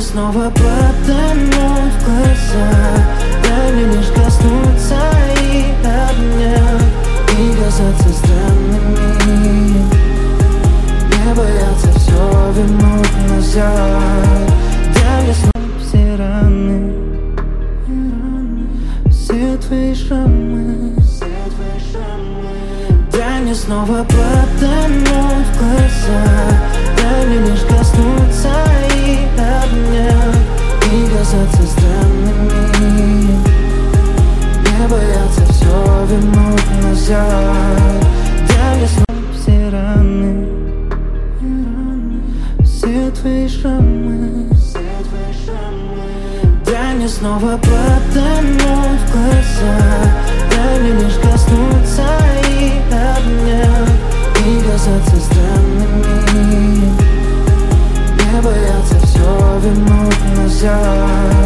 снова потону в глаза. Дай мне лишь коснуться и обнять, и казаться странными, не бояться все вернуть назад. Дай мне снова все раны, все твои шрамы. Дай мне снова потонуть в глаза. Дай мне лишь коснуться и обнять, и казаться странными, не бояться все вернуть назад. Дай мне снова все раны, все твои шрамы. Дай мне снова потонуть в глаза. Дай мне лишь коснуться и обнять, и казаться странными, не бояться все вернуть назад.